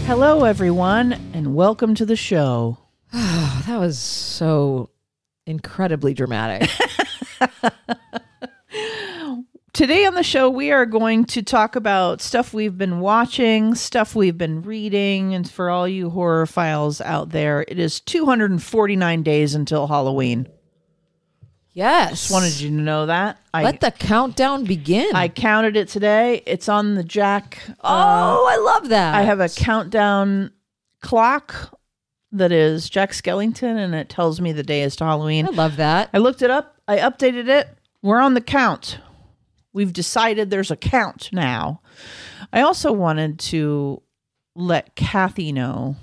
Hello, everyone, and welcome to the show. That was so incredibly dramatic. Today on the show, we are going to talk about stuff we've been watching, stuff we've been reading, and for all you horror files out there, it is 249 days until Halloween. Yes. Just wanted you to know that. Let the countdown begin. I counted it today. It's on the Jack. I love that. I have a countdown clock that is Jack Skellington, and it tells me the day is to Halloween. I love that. I looked it up. I updated it. We're on the count. We've decided there's a count now. I also wanted to let Kathy know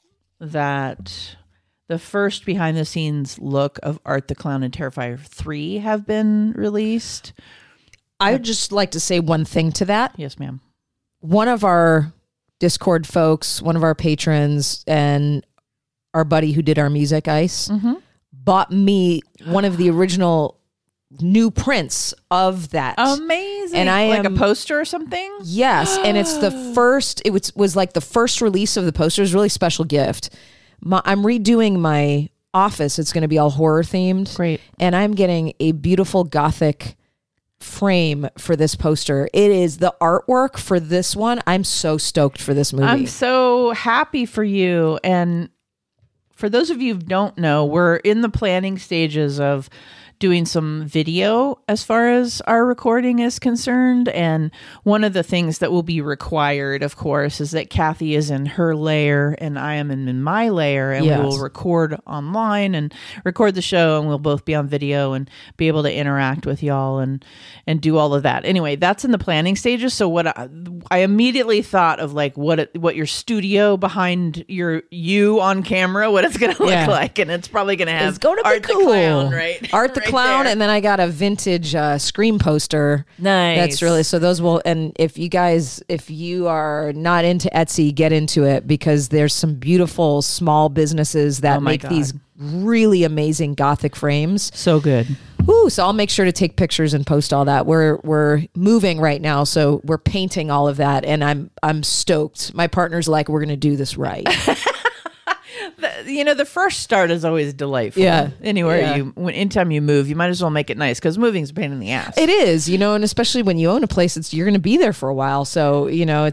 that the first behind-the-scenes look of Art the Clown and Terrifier 3 have been released. I would just like to say one thing to that. Yes, ma'am. One of our Discord folks, one of our patrons, and our buddy who did our music, Ice, bought me one of the original new prints of that. Amazing. And I like am a poster or something? Yes, and it's the first. It was like the first release of the poster. It was a really special gift. I'm redoing my office. It's going to be all horror themed. Great. And I'm getting a beautiful gothic frame for this poster. It is the artwork for this one. I'm so stoked for this movie. I'm so happy for you. And for those of you who don't know, we're in the planning stages of doing some video as far as our recording is concerned. And one of the things that will be required, of course, is that Kathy is in her layer and I am in my layer, and Yes. we will record online and record the show, and we'll both be on video and be able to interact with y'all and do all of that. Anyway, that's in the planning stages. So what I immediately thought of, like, what your studio behind you on camera, what it's going to look like. And it's probably going to have It's going to be Art cool. the Clown, right? Art the Right Clown, there. and then I got a vintage Scream poster. Nice. That's really, so those will, and if you are not into Etsy, get into it, because there's some beautiful small businesses that my make God. these really amazing Gothic frames. So good. Ooh, so I'll make sure to take pictures and post all that. We're moving right now, so we're painting all of that, and I'm stoked. My partner's like, we're gonna do this right. The first start is always delightful. Yeah. Anytime you move, you might as well make it nice, because moving's a pain in the ass. It is, and especially when you own a place, you're going to be there for a while. So,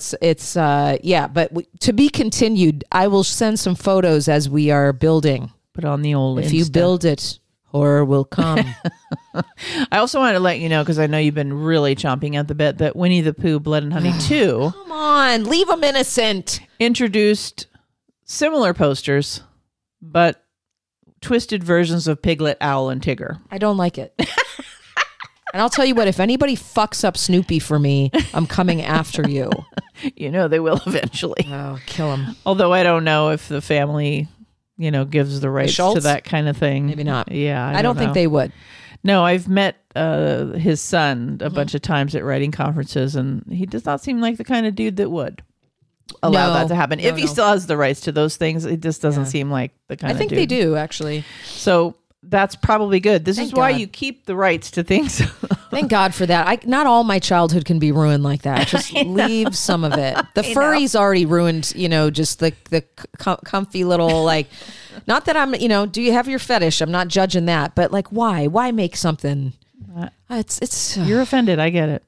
but to be continued. I will send some photos as we are building. Put on the old If you Insta. build it, horror will come. I also wanted to let you know, because I know you've been really chomping at the bit, that Winnie the Pooh Blood and Honey 2 Come on, leave them innocent. introduced similar posters, but twisted versions of Piglet, Owl, and Tigger. I don't like it. And I'll tell you what, if anybody fucks up Snoopy for me, I'm coming after you. They will eventually. Oh, kill him. Although I don't know if the family, gives the rights to Schultz? that kind of thing. Maybe not. Yeah. I don't think know. they would. No, I've met his son a bunch of times at writing conferences, and he does not seem like the kind of dude that would allow that to happen. If he still has the rights to those things, it just doesn't seem like the kind of dude. I think they do, actually. So that's probably good. This is why God. you keep the rights to things. Thank God for that. Not all my childhood can be ruined like that. Just leave some of it. The furry's already ruined, just the comfy little, like, not that I'm, do you have your fetish? I'm not judging that, but like, why? Why make something? It's You're offended. I get it.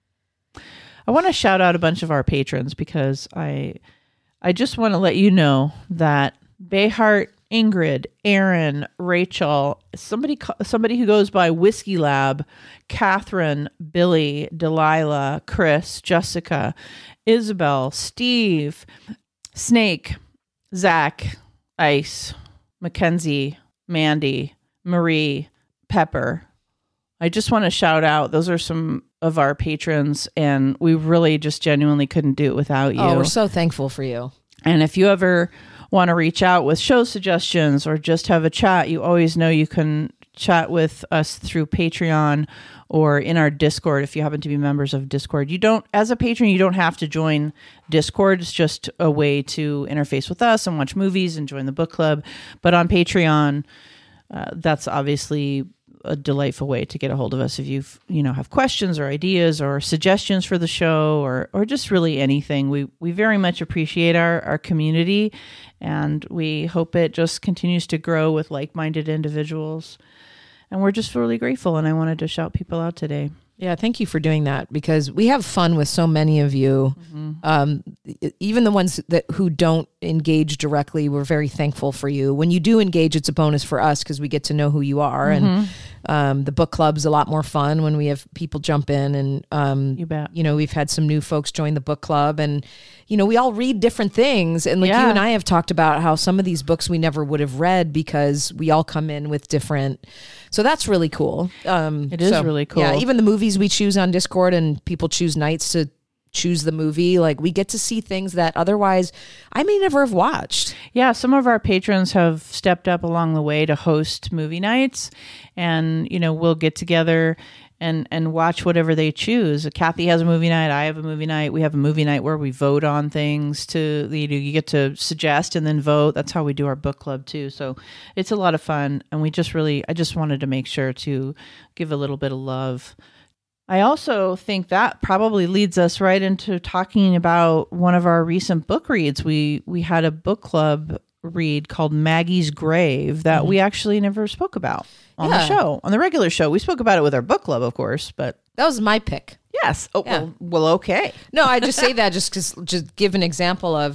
I want to shout out a bunch of our patrons, because I just want to let you know that Bayhart, Ingrid, Aaron, Rachel, somebody who goes by Whiskey Lab, Catherine, Billy, Delilah, Chris, Jessica, Isabel, Steve, Snake, Zach, Ice, Mackenzie, Mandy, Marie, Pepper. I just want to shout out, those are some of our patrons, and we really just genuinely couldn't do it without you. Oh, we're so thankful for you. And if you ever want to reach out with show suggestions or just have a chat, you always know you can chat with us through Patreon or in our Discord if you happen to be members of Discord. You don't, as a patron, you don't have to join Discord. It's just a way to interface with us and watch movies and join the book club. But on Patreon, that's obviously a delightful way to get a hold of us if you've, have questions or ideas or suggestions for the show or just really anything. We very much appreciate our community, and we hope it just continues to grow with like-minded individuals. And we're just really grateful, and I wanted to shout people out today. Yeah, thank you for doing that, because we have fun with so many of you. Even the ones who don't engage directly, we're very thankful for you. When you do engage, it's a bonus for us because we get to know who you are. And the book club's a lot more fun when we have people jump in. And, you bet. We've had some new folks join the book club, and, we all read different things. And like you and I have talked about how some of these books we never would have read because we all come in with different. So that's really cool. It is really cool. Yeah, even the movies we choose on Discord, and people choose nights to choose the movie. Like, we get to see things that otherwise I may never have watched. Yeah, some of our patrons have stepped up along the way to host movie nights, and we'll get together and watch whatever they choose. Kathy has a movie night. I have a movie night. We have a movie night where we vote on things. You get to suggest and then vote. That's how we do our book club too. So it's a lot of fun, and I just wanted to make sure to give a little bit of love. I also think that probably leads us right into talking about one of our recent book reads. We had a book club read called Maggie's Grave that we actually never spoke about on the show, on the regular show. We spoke about it with our book club, of course, but that was my pick. Yes. Oh, yeah. Well, okay. No, I just say that just give an example of,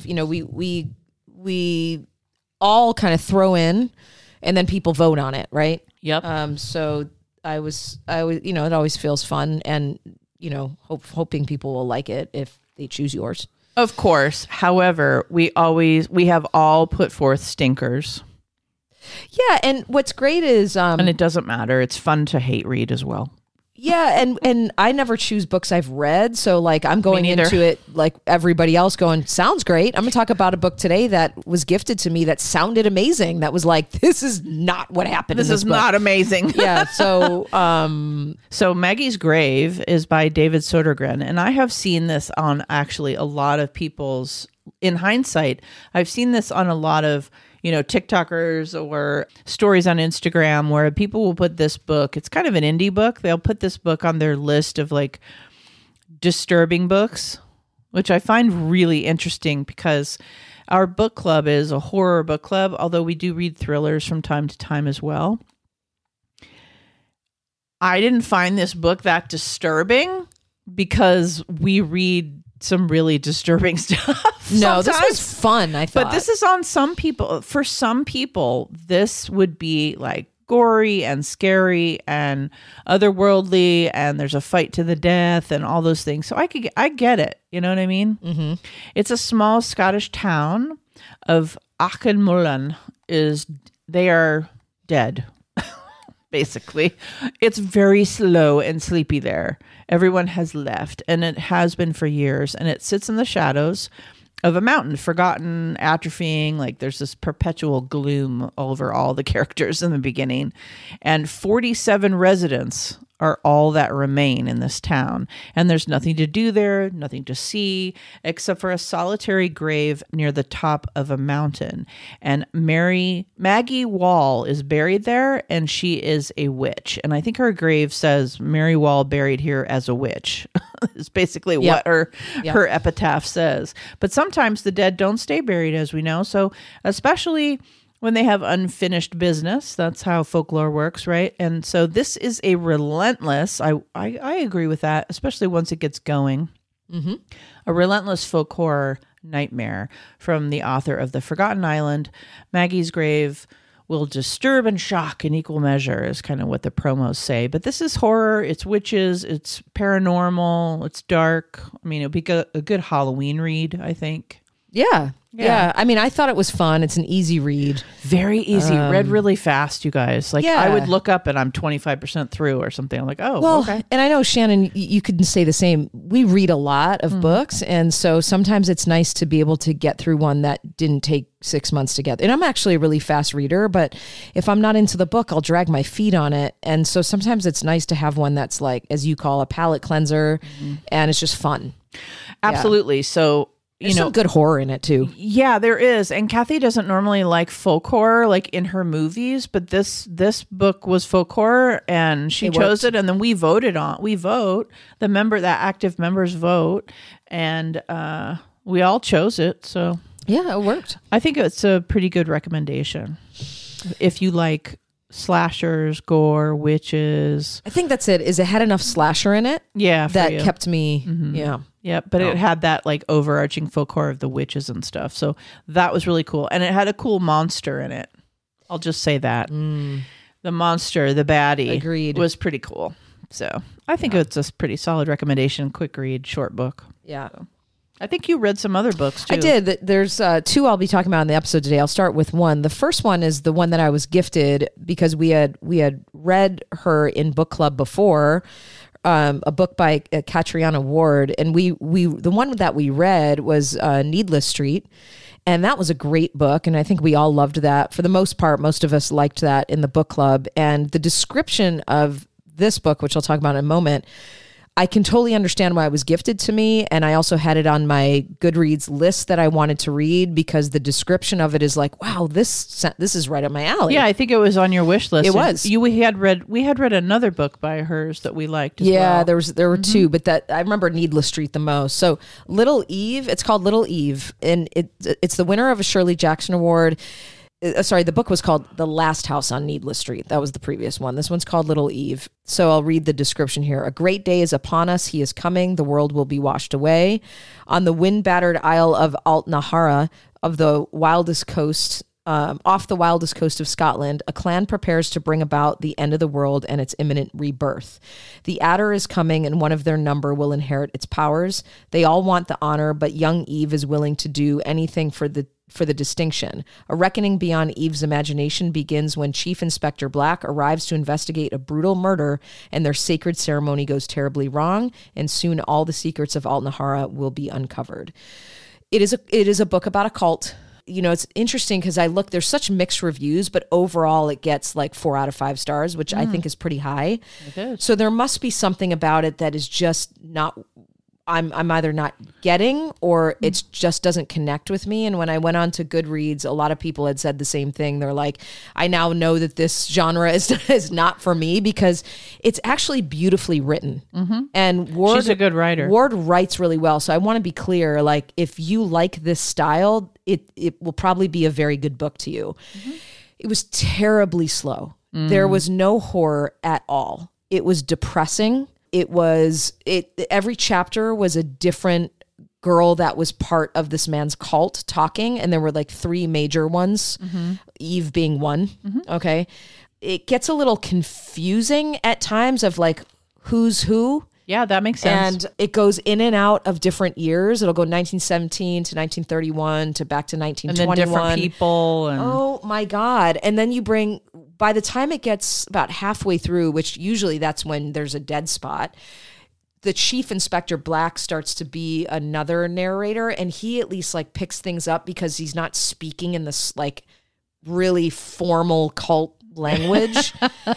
we all kind of throw in and then people vote on it. Right. Yep. So I was, it always feels fun, and, hoping people will like it if they choose yours. Of course. However, we have all put forth stinkers. Yeah, and what's great is and it doesn't matter. It's fun to hate read as well. Yeah, and I never choose books I've read, so like I'm going into it like everybody else going, sounds great. I'm going to talk about a book today that was gifted to me that sounded amazing. That was like, this is not what happened. This is book. Not amazing. Yeah, so so Maggie's Grave is by David Sodergren, and I have seen this on actually a lot of people's, in hindsight, I've seen this on a lot of TikTokers or stories on Instagram where people will put this book. It's kind of an indie book. They'll put this book on their list of like disturbing books, which I find really interesting because our book club is a horror book club, although we do read thrillers from time to time as well. I didn't find this book that disturbing because we read some really disturbing stuff. No, this was fun, I thought. But this is on some people. For some people, this would be like gory and scary and otherworldly, and there's a fight to the death and all those things. So I get it. You know what I mean? Mm-hmm. It's a small Scottish town of Auchinmullen. They are dead. Basically, it's very slow and sleepy there. Everyone has left, and it has been for years, and it sits in the shadows of a mountain, forgotten, atrophying. Like there's this perpetual gloom over all the characters in the beginning, and 47 residents are all that remain in this town. And there's nothing to do there, nothing to see, except for a solitary grave near the top of a mountain. And Maggie Wall is buried there, and she is a witch. And I think her grave says, Mary Wall buried here as a witch. Is basically what her epitaph says. But sometimes the dead don't stay buried, as we know. So especially when they have unfinished business, that's how folklore works, right? And so this is a relentless, I agree with that, especially once it gets going, a relentless folk horror nightmare from the author of The Forgotten Island. Maggie's Grave will disturb and shock in equal measure is kind of what the promos say. But this is horror, it's witches, it's paranormal, it's dark. I mean, it would be a good Halloween read, I think. Yeah. I mean, I thought it was fun. It's an easy read. Very easy. Read really fast, you guys. Like I would look up and I'm 25% through or something. I'm like, okay. And I know, Shannon, you could say the same. We read a lot of books. And so sometimes it's nice to be able to get through one that didn't take 6 months to get. And I'm actually a really fast reader, but if I'm not into the book, I'll drag my feet on it. And so sometimes it's nice to have one that's like, as you call, a palate cleanser, and it's just fun. Absolutely. Yeah. So There's some good horror in it too. Yeah, there is. And Kathy doesn't normally like folk horror like in her movies, but this book was folk horror and she chose it, and then we vote. The active members vote, and we all chose it. So yeah, it worked. I think it's a pretty good recommendation if you like slashers, gore, witches. I think that's it. Is it had enough slasher in it? Yeah, that kept me. Yeah. Yeah, but it had that like overarching folk horror of the witches and stuff. So that was really cool. And it had a cool monster in it. I'll just say that. The monster, the baddie, Agreed. was pretty cool. So I think it's a pretty solid recommendation. Quick read, short book. Yeah. So, I think you read some other books too. I did. There's two I'll be talking about in the episode today. I'll start with one. The first one is the one that I was gifted because we had read her in book club before. A book by Catriona Ward, and we the one that we read was Needless Street, and that was a great book, and I think we all loved that. For the most part, most of us liked that in the book club, and the description of this book, which I'll talk about in a moment, I can totally understand why it was gifted to me, and I also had it on my Goodreads list that I wanted to read because the description of it is like, wow, this is right up my alley. Yeah, I think it was on your wish list. It was. We had read another book by hers that we liked as well. There were two, but that I remember Needless Street the most. So Little Eve, it's called Little Eve, and it's the winner of a Shirley Jackson Award. The book was called The Last House on Needless Street. That was the previous one. This one's called Little Eve. So I'll read the description here. A great day is upon us. He is coming. The world will be washed away. On the wind-battered isle of Altnahara, of the wildest coast, off the wildest coast of Scotland, a clan prepares to bring about the end of the world and its imminent rebirth. The adder is coming, and one of their number will inherit its powers. They all want the honor, but young Eve is willing to do anything for the distinction. A reckoning beyond Eve's imagination begins when Chief Inspector Black arrives to investigate a brutal murder, and their sacred ceremony goes terribly wrong, and soon all the secrets of Altnahara will be uncovered. It is a book about a cult. You know, it's interesting because there's such mixed reviews, but overall it gets like 4 out of 5 stars, which I think is pretty high. It is. So there must be something about it that is just not, I'm either not getting or it just doesn't connect with me. And when I went on to Goodreads, a lot of people had said the same thing. They're like, I now know that this genre is not for me because it's actually beautifully written. And Ward, she's a good writer. Ward writes really well. So I want to be clear, like if you like this style, it will probably be a very good book to you. It was terribly slow. There was no horror at all. It was depressing. Every chapter was a different girl that was part of this man's cult talking, and there were like 3 major ones, Eve being one. Okay. It gets a little confusing at times of like who's who. Yeah, that makes sense. And it goes in and out of different years. It'll go 1917 to 1931 to back to 1921. And then different people. Oh my God. And then by the time it gets about halfway through, which usually that's when there's a dead spot, the Chief Inspector Black starts to be another narrator, and he at least like picks things up because he's not speaking in this like really formal cult language.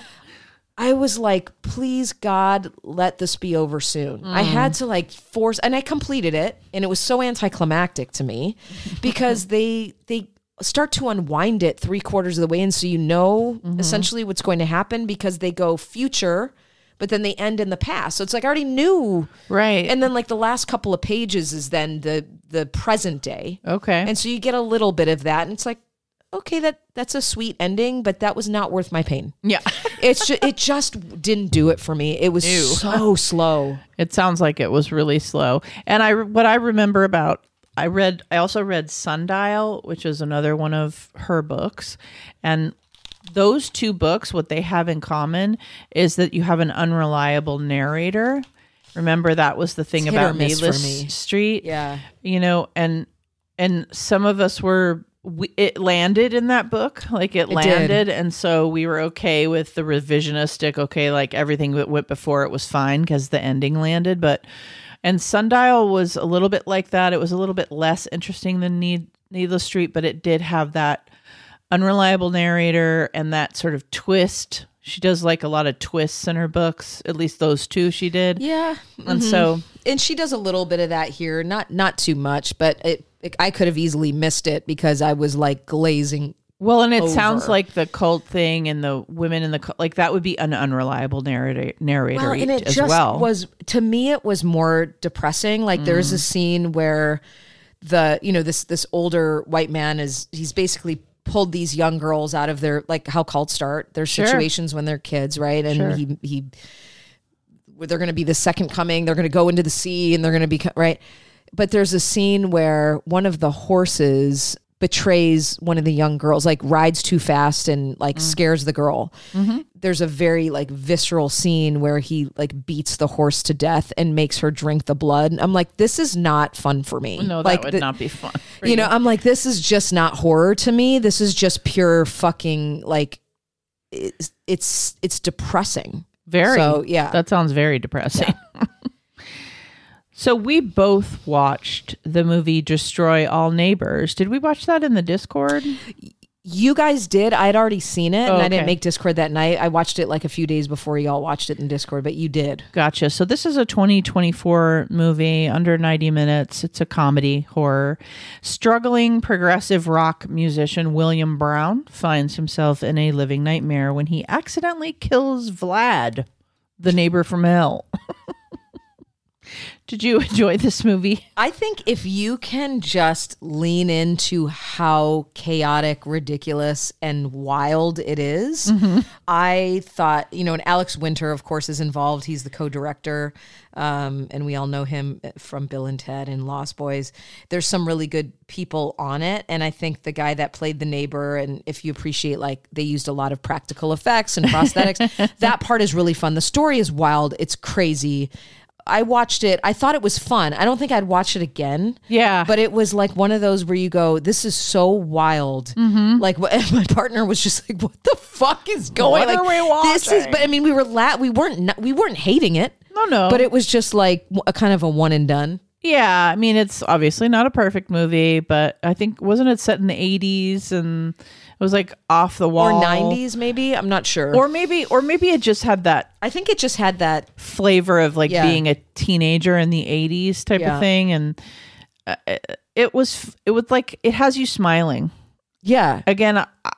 I was like, please God, let this be over soon. I had to like force, and I completed it, and it was so anticlimactic to me because they start to unwind it 3/4 of the way, and so you know essentially what's going to happen because they go future, but then they end in the past. So it's like I already knew, right? And then like the last couple of pages is then the present day. Okay, and so you get a little bit of that, and it's like, okay, that's a sweet ending, but that was not worth my pain. Yeah. It just didn't do it for me. It was so slow. It sounds like it was really slow. And what I remember about, I also read Sundial, which is another one of her books. And those 2 books, what they have in common is that you have an unreliable narrator. Remember, that was the thing about Needless Street. Yeah. You know, and some of us it landed in that book, like it landed, and so we were okay with the revisionistic. Okay, like everything that went before it was fine because the ending landed. And Sundial was a little bit like that. It was a little bit less interesting than Needless Street, but it did have that unreliable narrator and that sort of twist She does like a lot of twists in her books. At least those two she did. Yeah. And so, and she does a little bit of that here, not too much, but I could have easily missed it because I was like glazing. Well, and it over. sounds like the cult thing and the women in the cult, like that would be an unreliable narrator Well, and it as just well. was, to me, it was more depressing. Like there's a scene where this older white man he's basically pulled these young girls out of their, like how cults start, their situations when they're kids, right? And they're going to be the second coming. They're going to go into the sea and they're going to be, right? But there's a scene where one of the horses betrays one of the young girls, like rides too fast and like scares the girl. There's a very like visceral scene where he like beats the horse to death and makes her drink the blood. I'm like, this is not fun for me. No, like, that would not be fun. You know, I'm like, this is just not horror to me. This is just pure fucking like, it's depressing. Very. So, yeah. That sounds very depressing. Yeah. So we both watched the movie Destroy All Neighbors. Did we watch that in the Discord? You guys did. I'd already seen it, and okay. I didn't make Discord that night. I watched it like a few days before y'all watched it in Discord, but you did. Gotcha. So this is a 2024 movie, under 90 minutes. It's a comedy horror. Struggling progressive rock musician William Brown finds himself in a living nightmare when he accidentally kills Vlad, the neighbor from hell. Did you enjoy this movie? I think if you can just lean into how chaotic, ridiculous, and wild it is, I thought, and Alex Winter, of course, is involved. He's the co-director, and we all know him from Bill and Ted and Lost Boys. There's some really good people on it, and I think the guy that played the neighbor, and if you appreciate, like, they used a lot of practical effects and prosthetics, that part is really fun. The story is wild. It's crazy. I watched it. I thought it was fun. I don't think I'd watch it again. Yeah. But it was like one of those where you go, this is so wild. Like my partner was just like, what the fuck is going on? What are we watching? This is, but I mean, we weren't hating it. No. But it was just like a kind of a one and done. Yeah. I mean, it's obviously not a perfect movie, but I think, wasn't it set in the 80s and it was like off the wall? Or 90s maybe? I'm not sure. Or maybe it just had that. I think it just had that flavor of like being a teenager in the 80s type of thing. And it was like, it has you smiling. Yeah. Again,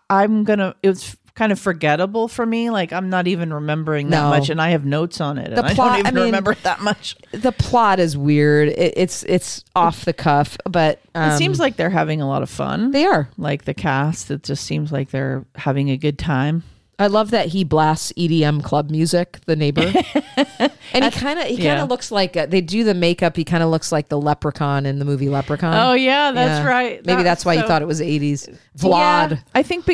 it was kind of forgettable for me. Like, I'm not even remembering that much, and I have notes on it. And I don't even remember that much. The plot is weird. It's off the cuff, but it seems like they're having a lot of fun. They are. Like the cast, it just seems like they're having a good time. I love that he blasts EDM club music, the neighbor. And he kind of looks like, they do the makeup, he kind of looks like the leprechaun in the movie Leprechaun. Oh yeah, that's right. Maybe that's why you thought it was 80s. Vlad. Yeah, I think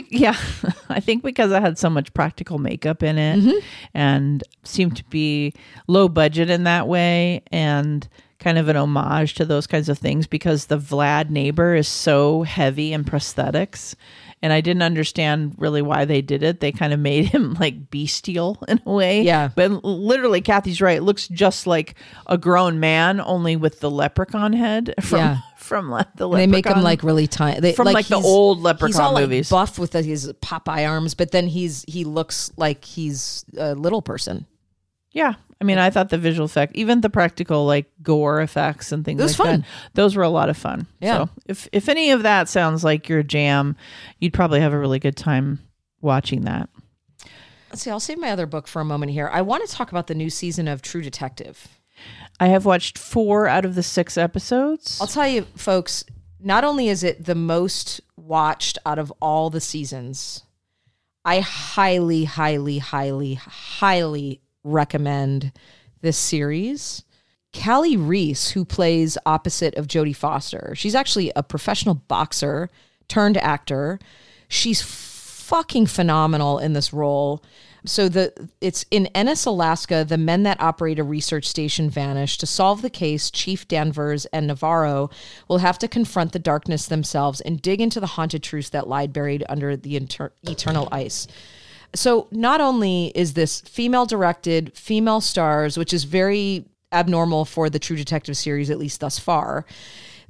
I think because it had so much practical makeup in it and seemed to be low budget in that way, and kind of an homage to those kinds of things, because the Vlad neighbor is so heavy in prosthetics. And I didn't understand really why they did it. They kind of made him like bestial in a way. Yeah. But literally, Kathy's right. It looks just like a grown man, only with the leprechaun head from the Leprechaun. They make him like really tiny. From like the old Leprechaun he's all movies. Like buff with his Popeye arms, but then he looks like he's a little person. Yeah. I mean, I thought the visual effect, even the practical like gore effects and things like fun. that, those were a lot of fun. Yeah. So if any of that sounds like your jam, you'd probably have a really good time watching that. Let's see. I'll save my other book for a moment here. I want to talk about the new season of True Detective. I have watched 4 out of the 6 episodes. I'll tell you, folks, not only is it the most watched out of all the seasons, I highly, highly, highly, highly recommend this series. Callie Reese, who plays opposite of Jodie Foster, she's actually a professional boxer turned actor. She's fucking phenomenal in this role. So it's in Ennis, Alaska. The men that operate a research station vanish. To solve the case, Chief Danvers and Navarro will have to confront the darkness themselves and dig into the haunted truths that lie buried under the eternal ice. So not only is this female-directed, female stars, which is very abnormal for the True Detective series, at least thus far,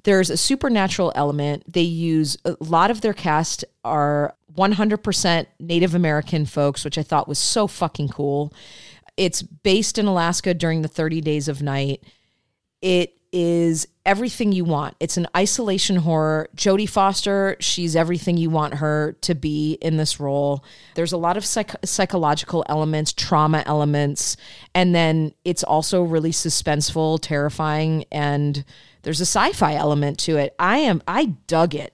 There's a supernatural element. They use a lot of their cast are 100% Native American folks, which I thought was so fucking cool. It's based in Alaska during the 30 Days of Night. It is everything you want. It's an isolation horror. Jodie Foster, she's everything you want her to be in this role. There's a lot of psychological elements, trauma elements, and then it's also really suspenseful, terrifying, and there's a sci-fi element to it. I dug it.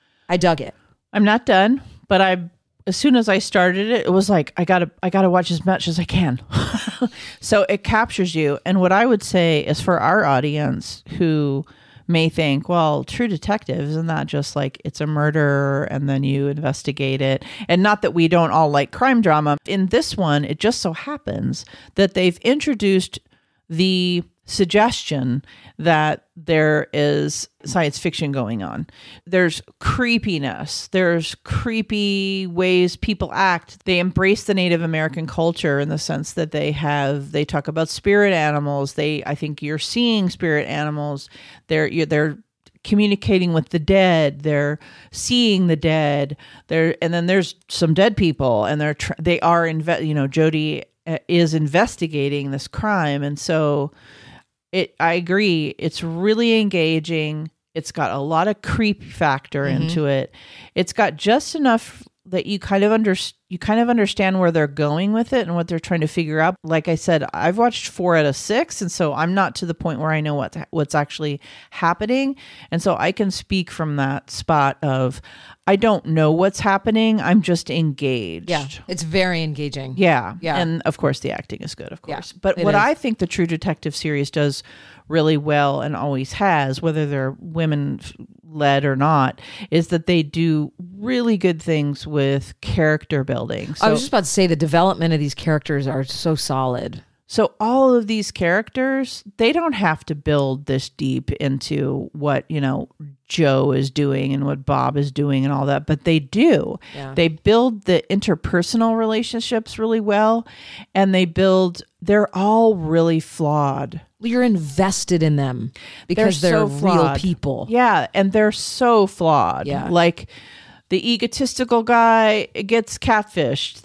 I'm not done, but as soon as I started it, it was like, I gotta watch as much as I can. So it captures you. And what I would say is for our audience who may think, well, True Detective, isn't that just like it's a murder and then you investigate it? And not that we don't all like crime drama. In this one, it just so happens that they've introduced the suggestion that there is science fiction going on. There's creepiness. There's creepy ways people act. They embrace the Native American culture in the sense that they talk about spirit animals. I think you're seeing spirit animals. They're communicating with the dead. They're seeing the dead. And then there's some dead people, and Jodie is investigating this crime, and so. I agree. It's really engaging. It's got a lot of creep factor into it. It's got just enough that you kind of understand where they're going with it and what they're trying to figure out. Like I said, I've watched 4 out of 6, and so I'm not to the point where I know what's actually happening. And so I can speak from that spot of I don't know what's happening. I'm just engaged. Yeah, it's very engaging. Yeah. And of course the acting is good, of course. Yeah, but what I think the True Detective series does really well and always has, whether they're women led or not, is that they do really good things with character building. So, I was just about to say the development of these characters are so solid. So all of these characters, they don't have to build this deep into what, Joe is doing and what Bob is doing and all that, but they do. Yeah. They build the interpersonal relationships really well, and they're all really flawed. You're invested in them because they're so real people. Yeah, and they're so flawed. Yeah. Like the egotistical guy gets catfished.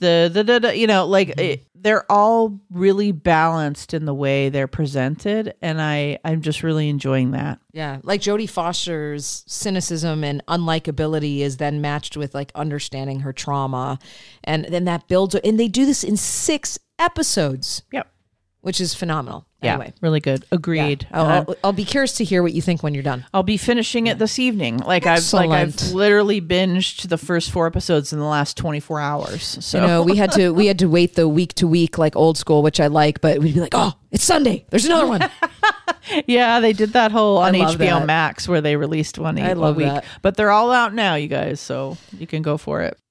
They're all really balanced in the way they're presented, and I'm just really enjoying that. Yeah, like Jodie Foster's cynicism and unlikability is then matched with like understanding her trauma, and then that builds. And they do this in 6 episodes. Yep, which is phenomenal. Yeah, anyway, really good. Agreed. Yeah. I'll be curious to hear what you think when you're done. I'll be finishing it this evening. I've literally binged the first 4 episodes in the last 24 hours. So we had to wait the week to week like old school, which I like, but we'd be like, oh, it's Sunday. There's another one. Yeah, they did that whole on HBO Max where they released one a week. That. But they're all out now, you guys, so you can go for it.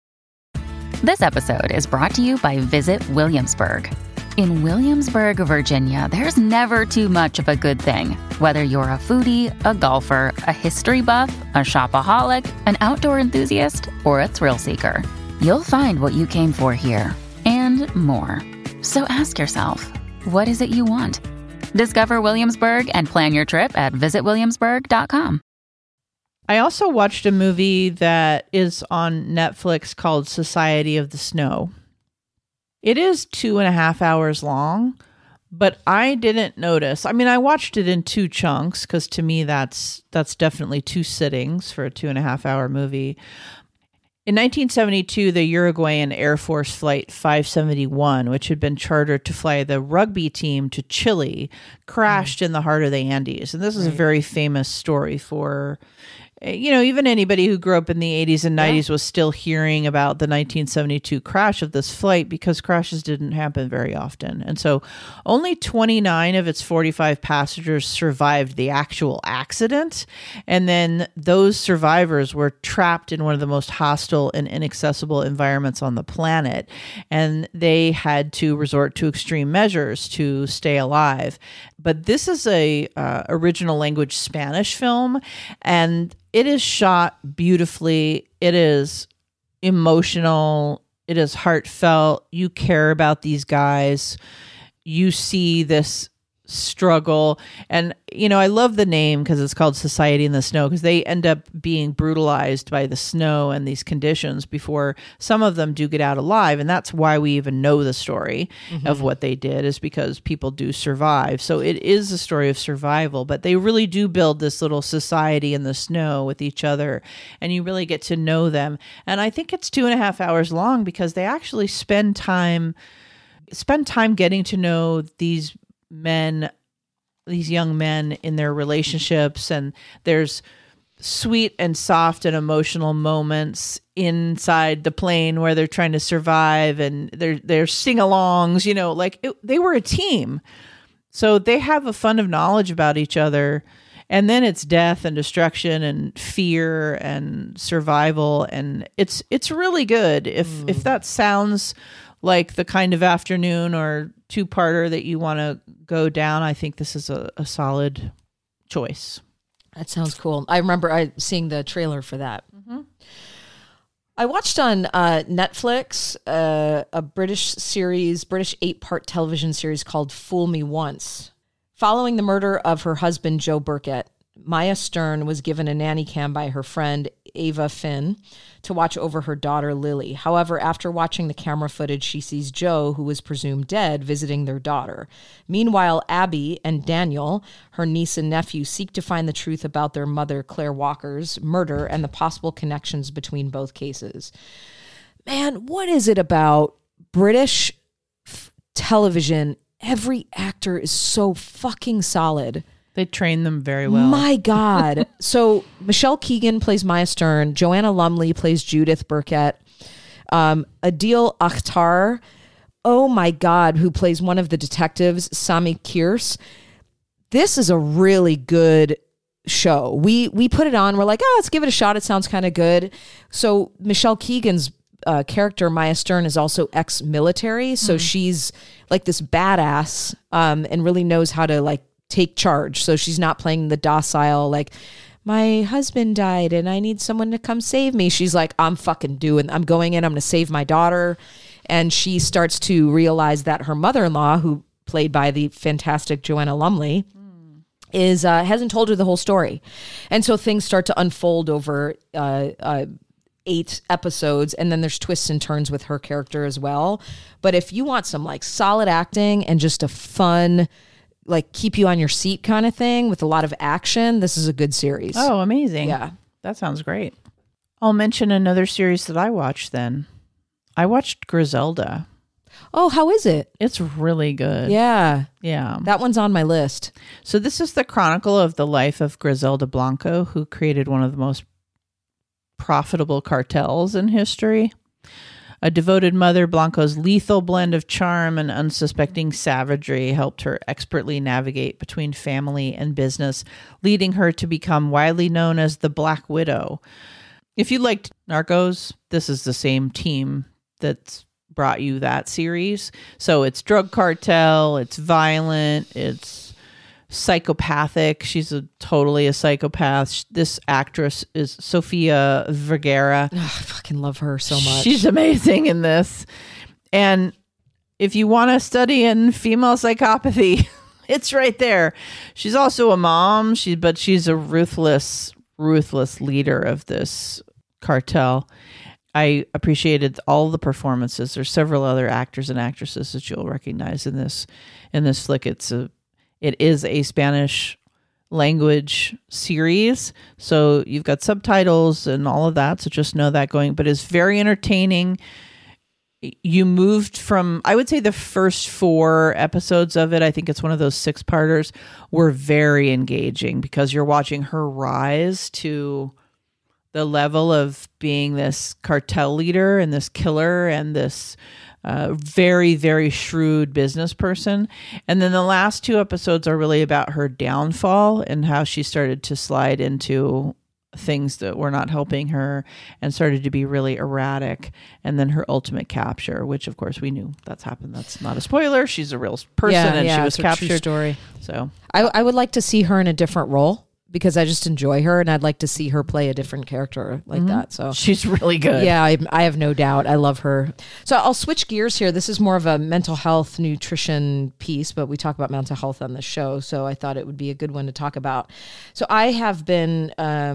This episode is brought to you by Visit Williamsburg. In Williamsburg, Virginia, there's never too much of a good thing. Whether you're a foodie, a golfer, a history buff, a shopaholic, an outdoor enthusiast, or a thrill seeker, you'll find what you came for here and more. So ask yourself, what is it you want? Discover Williamsburg and plan your trip at visitwilliamsburg.com. I also watched a movie that is on Netflix called Society of the Snow. It is 2.5 hours long, but I didn't notice. I mean, I watched it in 2 chunks because to me that's definitely 2 sittings for a 2.5 hour movie. In 1972, the Uruguayan Air Force Flight 571, which had been chartered to fly the rugby team to Chile, crashed in the heart of the Andes. And this is a very famous story for... even anybody who grew up in the 80s and 90s was still hearing about the 1972 crash of this flight because crashes didn't happen very often. And so only 29 of its 45 passengers survived the actual accident. And then those survivors were trapped in one of the most hostile and inaccessible environments on the planet. And they had to resort to extreme measures to stay alive. But this is a original language Spanish film, and it is shot beautifully. It is emotional. It is heartfelt. You care about these guys. You see this struggle. And, you know, I love the name because it's called Society in the Snow, because they end up being brutalized by the snow and these conditions before some of them do get out alive. And that's why we even know the story of what they did, is because people do survive. So it is a story of survival, but they really do build this little society in the snow with each other, and you really get to know them. And I think it's 2.5 hours long because they actually spend time getting to know these young men in their relationships, and there's sweet and soft and emotional moments inside the plane where they're trying to survive, and they're sing-alongs, you know, like they were a team. So they have a fund of knowledge about each other, and then it's death and destruction and fear and survival, and it's really good. If that sounds like the kind of afternoon or two-parter that you want to go down, I think this is a solid choice. That sounds cool. I remember seeing the trailer for that. I watched on Netflix a British 8-part television series called Fool Me Once. Following the murder of her husband, Joe Burkett, Maya Stern was given a nanny cam by her friend, Ava Finn, to watch over her daughter, Lily. However, after watching the camera footage, she sees Joe, who was presumed dead, visiting their daughter. Meanwhile, Abby and Daniel, her niece and nephew, seek to find the truth about their mother, Claire Walker's murder and the possible connections between both cases. Man, what is it about British television? Every actor is so fucking solid. They train them very well. My God. So Michelle Keegan plays Maya Stern. Joanna Lumley plays Judith Burkett. Adil Akhtar, oh my God, who plays one of the detectives, Sami Kearse. This is a really good show. We put it on. We're like, let's give it a shot. It sounds kind of good. So Michelle Keegan's character, Maya Stern, is also ex-military. So she's like this badass and really knows how to like take charge. So she's not playing the docile, like, my husband died and I need someone to come save me. She's like, I'm going in, I'm going to save my daughter. And she starts to realize that her mother-in-law, who played by the fantastic Joanna Lumley, hasn't told her the whole story. And so things start to unfold over 8 episodes, and then there's twists and turns with her character as well. But if you want some like solid acting and just a fun, like keep you on your seat kind of thing with a lot of action, this is a good series. Oh, amazing. Yeah. That sounds great. I'll mention another series that I watched then. I watched Griselda. Oh, how is it? It's really good. Yeah. Yeah. That one's on my list. So this is the chronicle of the life of Griselda Blanco, who created one of the most profitable cartels in history. A devoted mother, Blanco's lethal blend of charm and unsuspecting savagery helped her expertly navigate between family and business, leading her to become widely known as the Black Widow. If you liked Narcos, this is the same team that's brought you that series. So it's drug cartel, it's violent, it's psychopathic. She's totally a psychopath. This actress is Sofia Vergara. I fucking love her so much. She's amazing in this. And if you want to study in female psychopathy, it's right there. She's also a mom, but she's a ruthless leader of this cartel. I appreciated all the performances. There's several other actors and actresses that you'll recognize in this flick. It is a Spanish language series, so you've got subtitles and all of that, so just know that going, but it's very entertaining. You moved from, I would say the first 4 episodes of it, I think it's one of those 6-parters, were very engaging because you're watching her rise to the level of being this cartel leader and this killer and this very, very shrewd business person. And then the last 2 episodes are really about her downfall and how she started to slide into things that were not helping her and started to be really erratic. And then her ultimate capture, which of course we knew that's happened. That's not a spoiler. She's a real person and she was captured. True story. So I would like to see her in a different role because I just enjoy her and I'd like to see her play a different character like that. So She's really good. yeah, I have no doubt. I love her. So I'll switch gears here. This is more of a mental health nutrition piece, but we talk about mental health on the show. So I thought it would be a good one to talk about. So I have been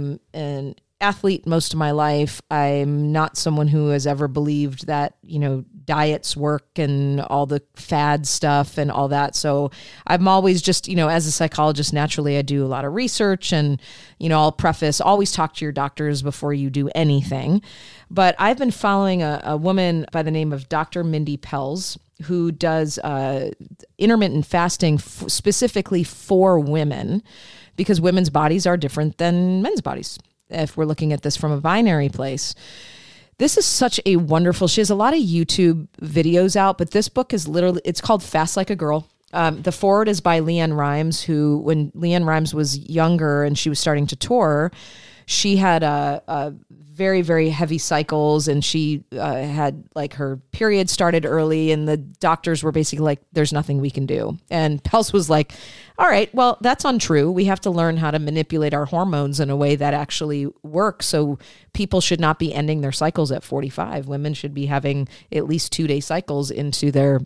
an athlete most of my life. I'm not someone who has ever believed that, diets work and all the fad stuff and all that. So I'm always just, as a psychologist, naturally, I do a lot of research and, I'll preface, always talk to your doctors before you do anything. But I've been following a woman by the name of Dr. Mindy Pelz, who does intermittent fasting specifically for women, because women's bodies are different than men's bodies, if we're looking at this from a binary place. This is such a wonderful, she has a lot of YouTube videos out, but this book is literally, it's called Fast Like a Girl. The foreword is by Leanne Rimes, who, when Leanne Rimes was younger and she was starting to tour, she had a very, very heavy cycles, and she had like her period started early, and the doctors were basically like, there's nothing we can do. And Pelz was like, all right, well, that's untrue. We have to learn how to manipulate our hormones in a way that actually works. So people should not be ending their cycles at 45. Women should be having at least 2-day cycles into their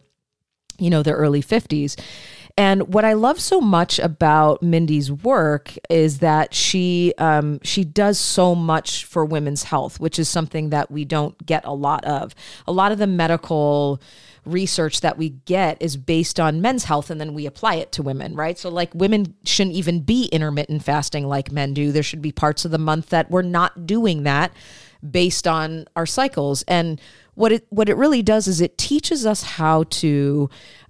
early 50s. And what I love so much about Mindy's work is that she does so much for women's health, which is something that we don't get a lot of. A lot of the medical research that we get is based on men's health, and then we apply it to women, right? So like, women shouldn't even be intermittent fasting like men do. There should be parts of the month that we're not doing that based on our cycles. And what it really does is it teaches us how to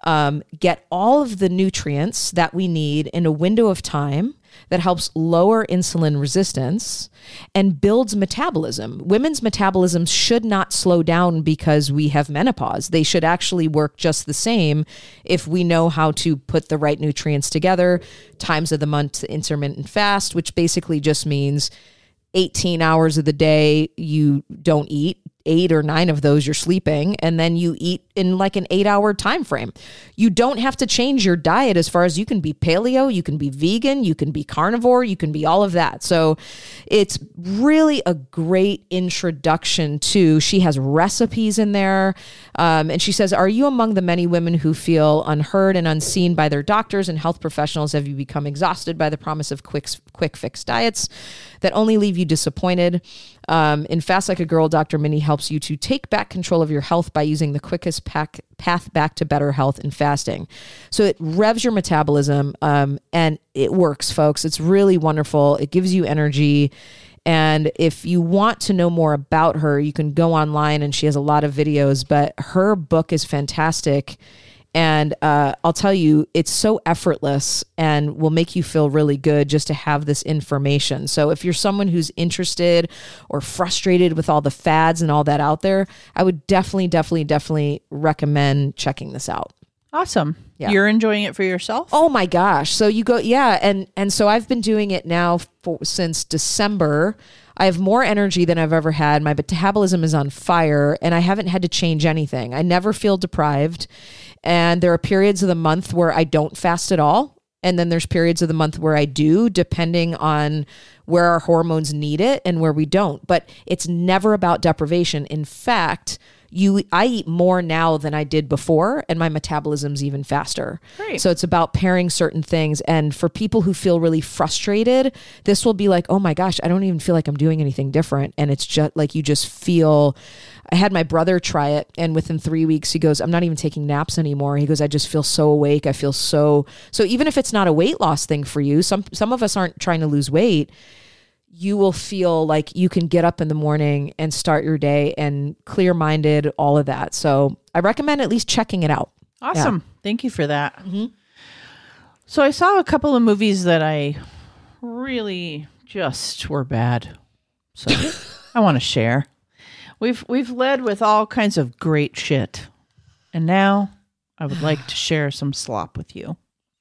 get all of the nutrients that we need in a window of time that helps lower insulin resistance and builds metabolism. Women's metabolism should not slow down because we have menopause. They should actually work just the same if we know how to put the right nutrients together. Times of the month to intermittent fast, which basically just means 18 hours of the day you don't eat. 8 or 9 of those you're sleeping, and then you eat in like an 8-hour time frame. You don't have to change your diet as far as you can be paleo, you can be vegan, you can be carnivore, you can be all of that. So it's really a great introduction to, she has recipes in there. And she says, are you among the many women who feel unheard and unseen by their doctors and health professionals? Have you become exhausted by the promise of quick fix diets that only leave you disappointed? In Fast Like a Girl, Dr. Mindy helps you to take back control of your health by using the quickest path back to better health in fasting. So it revs your metabolism, and it works, folks. It's really wonderful. It gives you energy. And if you want to know more about her, you can go online, and she has a lot of videos, but her book is fantastic. And I'll tell you, it's so effortless and will make you feel really good just to have this information. So if you're someone who's interested or frustrated with all the fads and all that out there, I would definitely recommend checking this out. Awesome. Yeah. You're enjoying it for yourself? Oh my gosh. So you go, yeah. And so I've been doing it now since December. I have more energy than I've ever had. My metabolism is on fire, and I haven't had to change anything. I never feel deprived. And there are periods of the month where I don't fast at all. And then there's periods of the month where I do, depending on where our hormones need it and where we don't. But it's never about deprivation. In fact, I eat more now than I did before, and my metabolism's even faster. Great. So it's about pairing certain things. And for people who feel really frustrated, this will be like, oh my gosh, I don't even feel like I'm doing anything different. And it's just like, you just feel, I had my brother try it, and within 3 weeks, he goes, I'm not even taking naps anymore. He goes, I just feel so awake. I feel so even if it's not a weight loss thing for you, some of us aren't trying to lose weight. You will feel like you can get up in the morning and start your day and clear-minded, all of that. So I recommend at least checking it out. Awesome. Yeah. Thank you for that. Mm-hmm. So I saw a couple of movies that I really just were bad. So I want to share. We've led with all kinds of great shit. And now I would like to share some slop with you.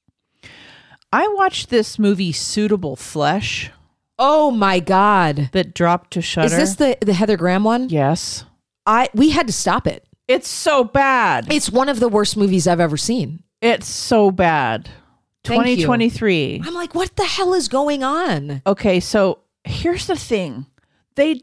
I watched this movie, Suitable Flesh. Oh my God. That dropped to Shudder. Is this the Heather Graham one? Yes. We had to stop it. It's so bad. It's one of the worst movies I've ever seen. It's so bad. Thank you. 2023. I'm like, what the hell is going on? Okay, so here's the thing. They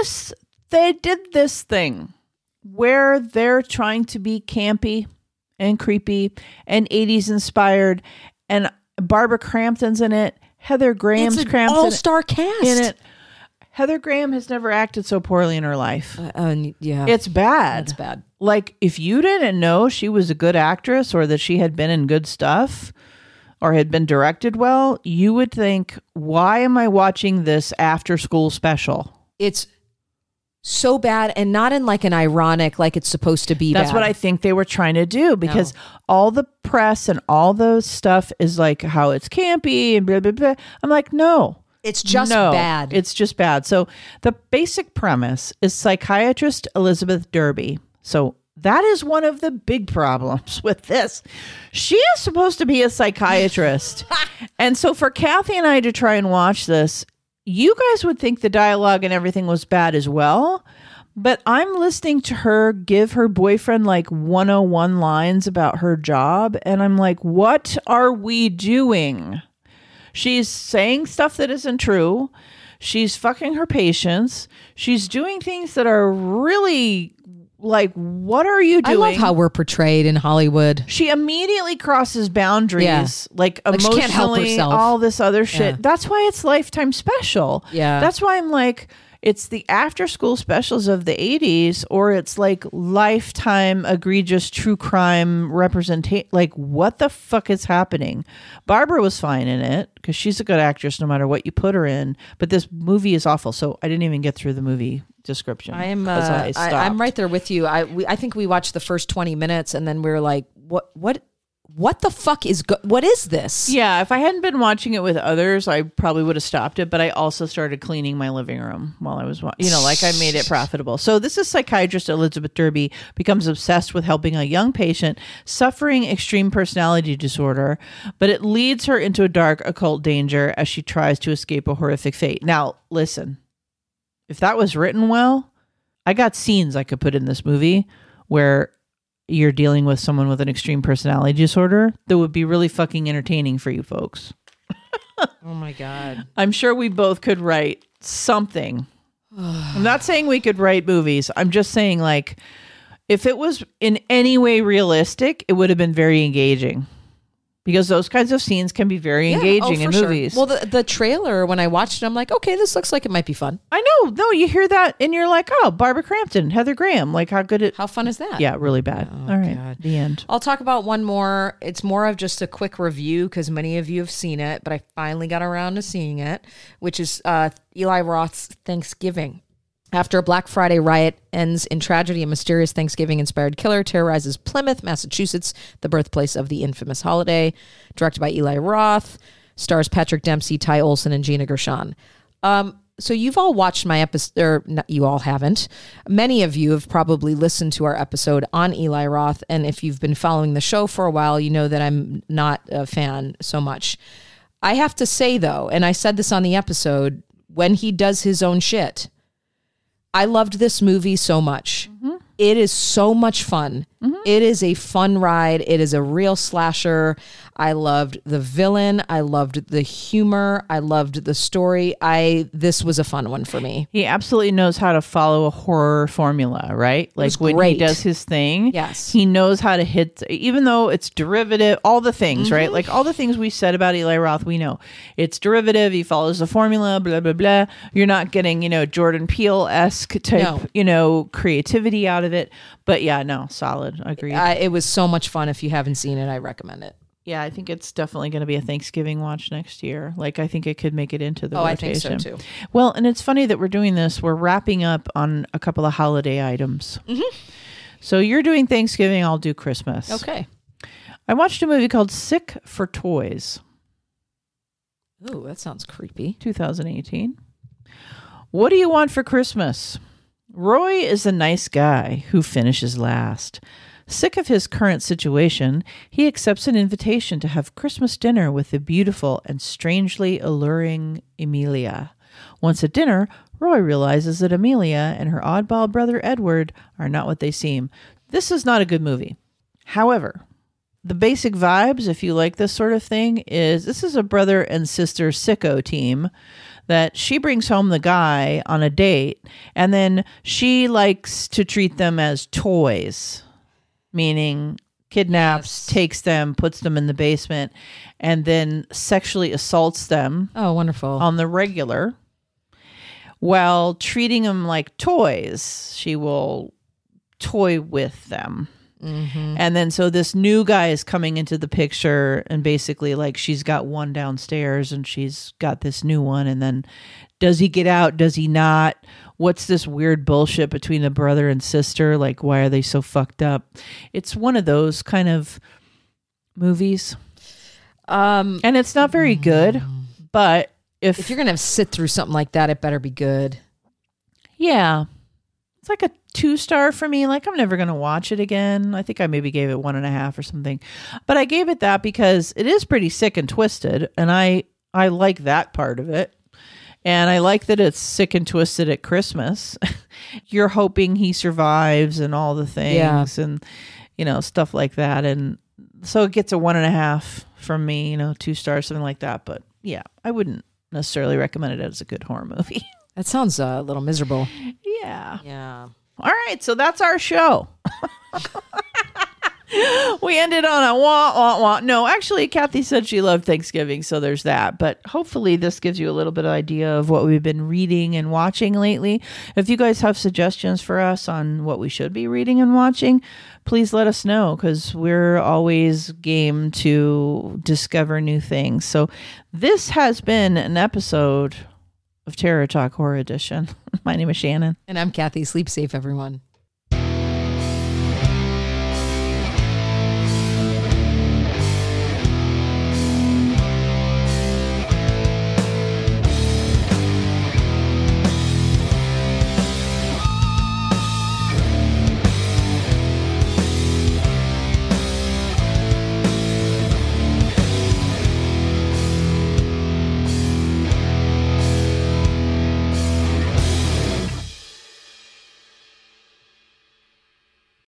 did this thing where they're trying to be campy and creepy and 80s inspired, and Barbara Crampton's in it. Heather Graham's It's an Crampton all-star cast in it. Heather Graham has never acted so poorly in her life. Yeah, It's bad. that's bad. Like, if you didn't know she was a good actress or that she had been in good stuff or had been directed well, you would think, why am I watching this after school special? It's so bad, and not in like an ironic, like it's supposed to be. That's bad. what I think they were trying to do, because all the press and all the stuff is like how it's campy and blah, blah, blah. I'm like, no. It's just No, bad. It's just bad. So the basic premise is psychiatrist Elizabeth Derby. So that is one of the big problems with this. She is supposed to be a psychiatrist. And so for Kathy and I to try and watch this, you guys would think the dialogue and everything was bad as well. But I'm listening to her give her boyfriend like 101 lines about her job. And I'm like, what are we doing? She's saying stuff that isn't true. She's fucking her patients. She's doing things that are really like, what are you doing? I love how we're portrayed in Hollywood. She immediately crosses boundaries, Yeah. like Like she emotionally, can't help herself. all this other shit. Yeah. That's why it's Lifetime special. Yeah. That's why I'm like, it's the after school specials of the 80s, or it's like Lifetime egregious true crime representation. Like, what the fuck is happening? Barbara was fine in it because she's a good actress no matter what you put her in. But this movie is awful. So I didn't even get through the movie description. I'm stopped. I'm right there with you. I think we watched the first 20 minutes and then we were like, what the fuck is what is this? Yeah, if I hadn't been watching it with others, I probably would have stopped it. But I also started cleaning my living room while I was, like I made it profitable. So this is psychiatrist Elizabeth Derby becomes obsessed with helping a young patient suffering extreme personality disorder, but it leads her into a dark occult danger as she tries to escape a horrific fate. Now, listen, if that was written well, I got scenes I could put in this movie where you're dealing with someone with an extreme personality disorder that would be really fucking entertaining for you folks. Oh my God. I'm sure we both could write something. I'm not saying we could write movies. I'm just saying, like, if it was in any way realistic, it would have been very engaging. Because those kinds of scenes can be very engaging in movies. Well, the trailer, when I watched it, I'm like, okay, this looks like it might be fun. I know. No, you hear that and you're like, oh, Barbara Crampton, Heather Graham. Like, how good it... How fun is that? Yeah, really bad. All right, God. the end. I'll talk about one more. It's more of just a quick review because many of you have seen it, but I finally got around to seeing it, which is Eli Roth's Thanksgiving. After a Black Friday riot ends in tragedy, a mysterious Thanksgiving-inspired killer terrorizes Plymouth, Massachusetts, the birthplace of the infamous holiday. Directed by Eli Roth, stars Patrick Dempsey, Ty Olsson, and Gina Gershon. So you've all watched my episode, or not, you all haven't. Many of you have probably listened to our episode on Eli Roth, and if you've been following the show for a while, you know that I'm not a fan so much. I have to say, though, and I said this on the episode, when he does his own shit, I loved this movie so much. Mm-hmm. It is so much fun. Mm-hmm. It is a fun ride. It is a real slasher. I loved the villain. I loved the humor. I loved the story. This was a fun one for me. He absolutely knows how to follow a horror formula, right? Like when he does his thing, yes, he knows how to hit, even though it's derivative, all the things, right? Like all the things we said about Eli Roth, we know it's derivative. He follows the formula, blah, blah, blah. You're not getting, Jordan Peele-esque type, creativity out of it. But yeah, no, solid. Agreed. It was so much fun. If you haven't seen it, I recommend it. Yeah, I think it's definitely going to be a Thanksgiving watch next year. Like, I think it could make it into the rotation. I think so too. Well, and it's funny that we're doing this. We're wrapping up on a couple of holiday items. Mm-hmm. So you're doing Thanksgiving, I'll do Christmas. Okay. I watched a movie called Sick for Toys. Ooh, that sounds creepy. 2018. What do you want for Christmas? Roy is a nice guy who finishes last. Sick of his current situation, he accepts an invitation to have Christmas dinner with the beautiful and strangely alluring Amelia. Once at dinner, Roy realizes that Amelia and her oddball brother Edward are not what they seem. This is not a good movie. However, the basic vibes, if you like this sort of thing, is this is a brother and sister sicko team that she brings home the guy on a date, and then she likes to treat them as toys, meaning kidnaps, takes them, puts them in the basement, and then sexually assaults them. Oh, wonderful. On the regular. While treating them like toys, she will toy with them. Mm-hmm. And then so this new guy is coming into the picture, and basically like she's got one downstairs and she's got this new one, and then does he get out, does he not, what's this weird bullshit between the brother and sister, like why are they so fucked up? It's one of those kind of movies, and it's not very good, but if you're gonna sit through something like that, it better be good. Yeah, it's like a 2-star for me. Like, I'm never going to watch it again. I think I maybe gave it 1.5 or something. But I gave it that because it is pretty sick and twisted. And I like that part of it. And I like that it's sick and twisted at Christmas. You're hoping he survives and all the things and, you know, stuff like that. And so it gets a 1.5 from me, you know, 2 stars, something like that. But yeah, I wouldn't necessarily recommend it as a good horror movie. That sounds a little miserable. Yeah. Yeah. All right, so that's our show. We ended on a wah, wah, wah. No, actually, Kathy said she loved Thanksgiving, so there's that. But hopefully this gives you a little bit of idea of what we've been reading and watching lately. If you guys have suggestions for us on what we should be reading and watching, please let us know, because we're always game to discover new things. So this has been an episode of Terror Talk Horror Edition. My name is Shannon. And I'm Kathy. Sleep safe, everyone.